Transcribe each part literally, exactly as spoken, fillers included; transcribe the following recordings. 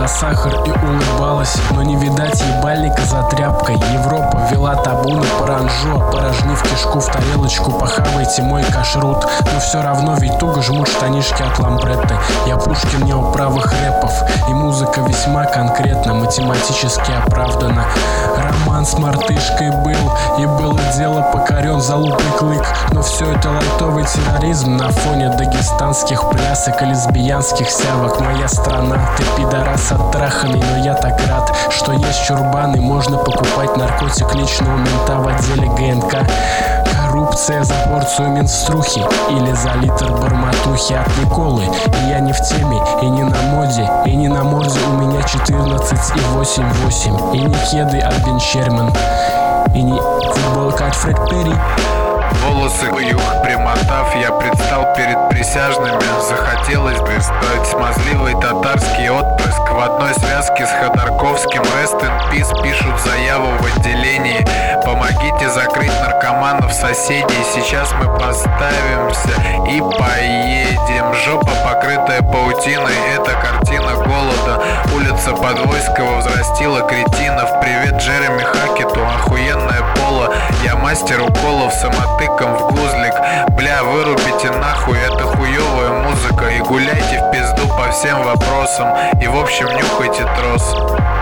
за сахар и улыбалась, но не видать ебальника за тряпкой. Европа вела табу на паранжо, порожни в кишку в тарелочку, похавайте мой кашрут. Но все равно ведь туго жмут штанишки от ламбретты. Я Пушкин не у правых рэпов, и музыка весьма конкретно, математически оправдана. Роман с мартышкой был, и было дело покорен залупный клык. Но все это лайтовый терроризм на фоне дагестанских плясок и лесбиянских сявок. Моя страна, ты пидорас оттраханный, но я так рад, что есть чурбаны, можно покупать наркотик лично у мента в отделе ГНК. Коррупция за порцию минструхи или за литр барматухи от Николы. И я не в теме, и не на моде, и не на морде у меня четырнадцать и восемь восемь. И не кеды от Бен Шерман, и не футболка от Фред Перри. Волосы юг примотав, я предстал перед присяжными. Захотелось бы стать смазливый татарский отпрыск в одной связке с Ходорковским. Rest in peace пишут заяву в отделении. Помогите закрыть наркоманов соседей. Сейчас мы поставимся и поедем. Жопа, покрытая паутиной, это картина голода. Улица Подвойского взрастила кретинов. Привет Джереми Хакету, охуенное поло. Я мастер уколов самотыком в гузлик. Бля, вырубите нахуй, это хуёвая музыка. И гуляйте в пизду по всем вопросам. И в общем нюхайте трос.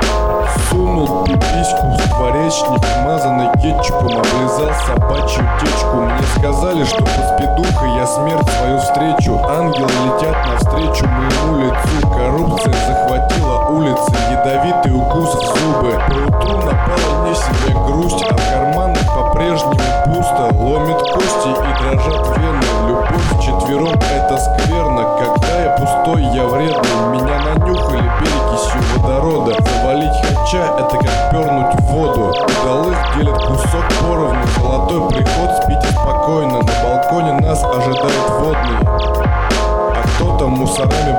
Сунул пипиську в скворечник, мазанный кетчупом, облизал собачью течку. Мне сказали, что по спидуху я смерть свою встречу. Ангелы летят навстречу моему лицу. Коррупция захватила улицы, ядовитый укус в зубы. Поутру напала не себе грусть, а в карманах по-прежнему пусто. Ломит кости и дрожат вены. Любовь вчетвером это скверно. Когда я пустой, я вредный. Меня нанюхали перекисью водорода. Завалить хача это как пернуть в воду. Удалых делят кусок поровну. Золотой приход, спите спокойно. На балконе нас ожидает водный. А кто-то мусорами